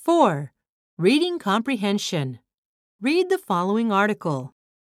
4. Reading comprehension. Read the following article.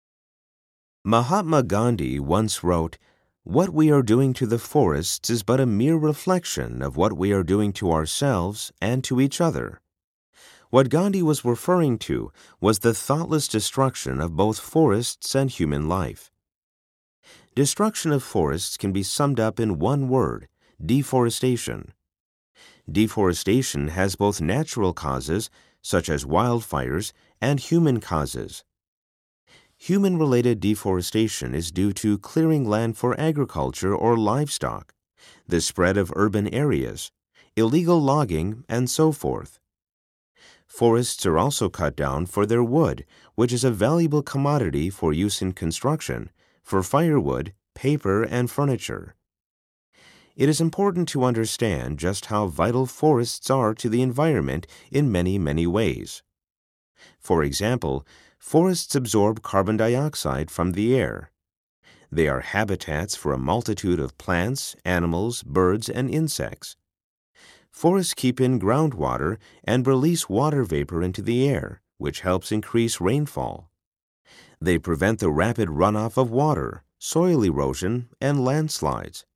Mahatma Gandhi once wrote, "What we are doing to the forests is but a mere reflection of what we are doing to ourselves and to each other." What Gandhi was referring to was the thoughtless destruction of both forests and human life. Destruction of forests can be summed up in one word: deforestation. Deforestation has both natural causes, such as wildfires, and human causes. Human-related deforestation is due to clearing land for agriculture or livestock, the spread of urban areas, illegal logging, and so forth. Forests are also cut down for their wood, which is a valuable commodity for use in construction, for firewood, paper, and furniture. It is important to understand just how vital forests are to the environment in many, many ways. For example, forests absorb carbon dioxide from the air. They are habitats for a multitude of plants, animals, birds, and insects. Forests keep in groundwater and release water vapor into the air, which helps increase rainfall. They prevent the rapid runoff of water, soil erosion, and landslides.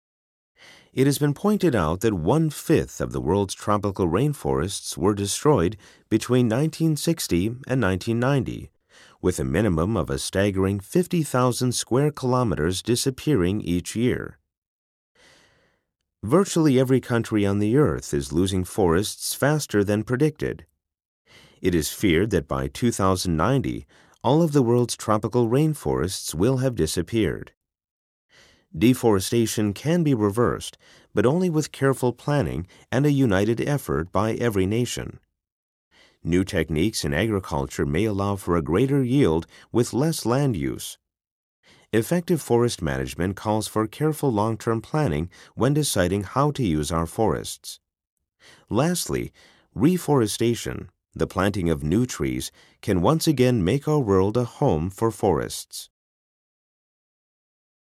It has been pointed out that 1/5 of the world's tropical rainforests were destroyed between 1960 and 1990, with a minimum of a staggering 50,000 square kilometers disappearing each year. Virtually every country on the earth is losing forests faster than predicted. It is feared that by 2090, all of the world's tropical rainforests will have disappeared. Deforestation can be reversed, but only with careful planning and a united effort by every nation. New techniques in agriculture may allow for a greater yield with less land use. Effective forest management calls for careful long-term planning when deciding how to use our forests. Lastly, reforestation, the planting of new trees, can once again make our world a home for forests.